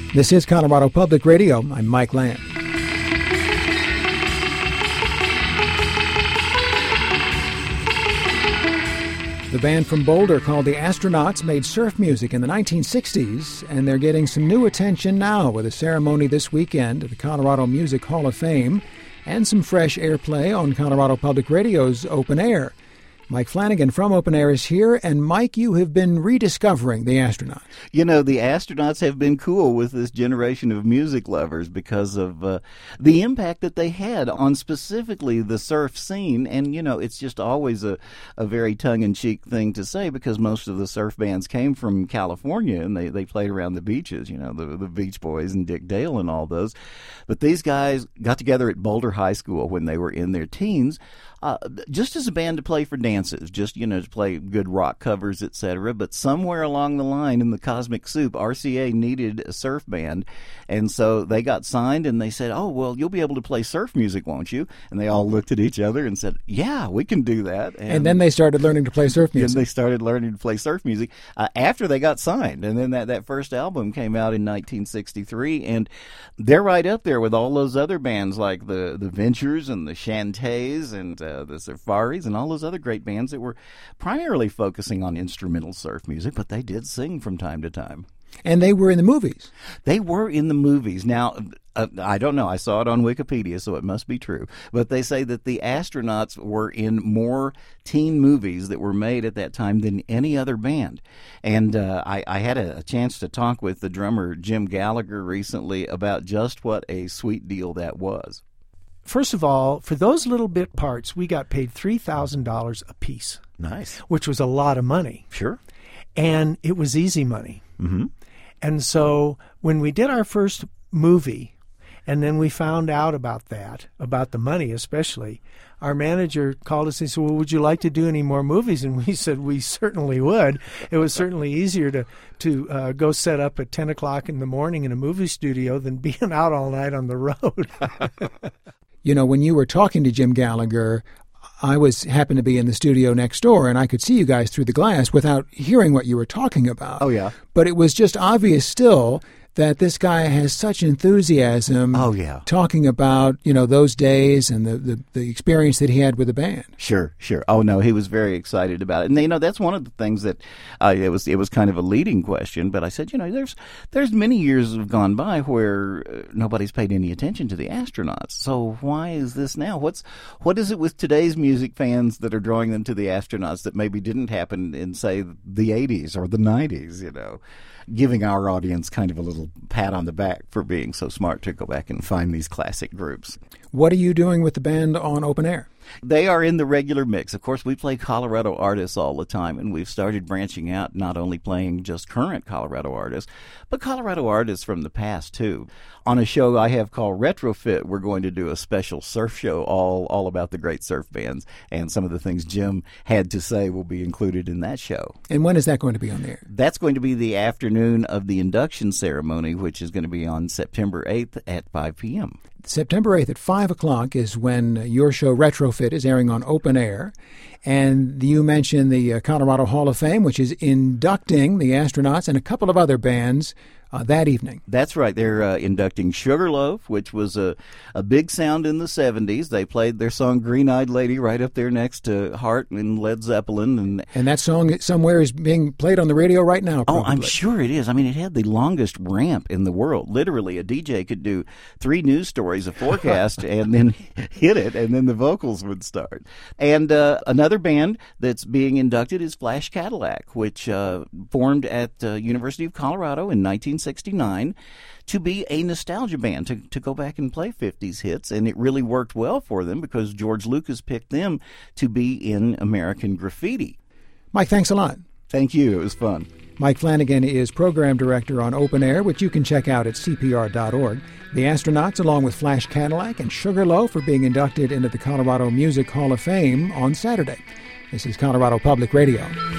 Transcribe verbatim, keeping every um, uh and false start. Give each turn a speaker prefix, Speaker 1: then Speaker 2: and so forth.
Speaker 1: This is Colorado Public Radio. I'm Mike Lamb. The band from Boulder called the Astronauts made surf music in the nineteen sixties, and they're getting some new attention now with a ceremony this weekend at the Colorado Music Hall of Fame and some fresh airplay on Colorado Public Radio's Open Air. Mike Flanagan from Open Air is here, and Mike, you have been rediscovering the Astronauts.
Speaker 2: You know, the Astronauts have been cool with this generation of music lovers because of uh, the impact that they had on specifically the surf scene. And, you know, it's just always a, a very tongue-in-cheek thing to say because most of the surf bands came from California and they, they played around the beaches, you know, the, the Beach Boys and Dick Dale and all those. But these guys got together at Boulder High School when they were in their teens. Uh, just as a band to play for dances, just, you know, to play good rock covers, et cetera. But somewhere along the line in the Cosmic Soup, R C A needed a surf band. And so they got signed and they said, oh, well, you'll be able to play surf music, won't you? And they all looked at each other and said, yeah, we can do that. And,
Speaker 1: and then they started learning to play surf music.
Speaker 2: And they started learning to play surf music uh, after they got signed. And then that, that first album came out in nineteen sixty-three. And they're right up there with all those other bands like the, the Ventures and the Shantays and uh, the Safaris and all those other great bands that were primarily focusing on instrumental surf music, but they did sing from time to time.
Speaker 1: And they were in the movies.
Speaker 2: They were in the movies. Now, uh, I don't know. I saw it on Wikipedia, so it must be true. But they say that the Astronauts were in more teen movies that were made at that time than any other band. And uh, I, I had a, a chance to talk with the drummer Jim Gallagher recently about just what a sweet deal that was.
Speaker 3: First of all, for those little bit parts, we got paid three thousand dollars a piece.
Speaker 2: Nice.
Speaker 3: Which was a lot of money.
Speaker 2: Sure.
Speaker 3: And it was easy money.
Speaker 2: Mm-hmm.
Speaker 3: And so when we did our first movie, and then we found out about that, about the money especially, our manager called us and said, well, would you like to do any more movies? And we said, we certainly would. It was certainly easier to, to uh, go set up at ten o'clock in the morning in a movie studio than being out all night on the road.
Speaker 1: You know, when you were talking to Jim Gallagher, I was happened to be in the studio next door, and I could see you guys through the glass without hearing what you were talking about.
Speaker 2: Oh, yeah.
Speaker 1: But it was just obvious still that this guy has such enthusiasm.
Speaker 2: Oh, yeah.
Speaker 1: Talking about, you know, those days and the, the, the experience that he had with the band.
Speaker 2: Sure, sure. Oh, no, he was very excited about it. And, you know, that's one of the things that uh, it was it was kind of a leading question. But I said, you know, there's there's many years have gone by where uh, nobody's paid any attention to the Astronauts. So why is this now? What's What is it with today's music fans that are drawing them to the Astronauts that maybe didn't happen in, say, the eighties or the nineties, you know? Giving our audience kind of a little pat on the back for being so smart to go back and find these classic groups.
Speaker 1: What are you doing with the band on Open Air?
Speaker 2: They are in the regular mix. Of course, we play Colorado artists all the time, and we've started branching out, not only playing just current Colorado artists, but Colorado artists from the past, too. On a show I have called Retrofit, we're going to do a special surf show all, all about the great surf bands, and some of the things Jim had to say will be included in that show.
Speaker 1: And when is that going to be on the air?
Speaker 2: That's going to be the afternoon of the induction ceremony, which is going to be on September eighth at five p.m.
Speaker 1: September eighth at five o'clock is when your show Retrofit is airing on Open Air. And you mentioned the uh, Colorado Hall of Fame, which is inducting the Astronauts and a couple of other bands uh, that evening.
Speaker 2: That's right. They're uh, inducting Sugarloaf, which was a, a big sound in the seventies. They played their song Green-Eyed Lady right up there next to Heart and Led Zeppelin. And
Speaker 1: and that song somewhere is being played on the radio right now, probably.
Speaker 2: Oh, I'm sure it is. I mean, it had the longest ramp in the world. Literally, a D J could do three news stories, a forecast, and then hit it, and then the vocals would start. And uh, another band that's being inducted is Flash Cadillac, which uh, formed at uh, University of Colorado in nineteen sixty-nine to be a nostalgia band, to, to go back and play fifties hits, and it really worked well for them because George Lucas picked them to be in American Graffiti.
Speaker 1: Mike, thanks a lot.
Speaker 2: Thank you. It was fun.
Speaker 1: Mike Flanagan is Program Director on Open Air, which you can check out at C P R dot org. The Astronauts, along with Flash Cadillac and Sugarloaf, are being inducted into the Colorado Music Hall of Fame on Saturday. This is Colorado Public Radio.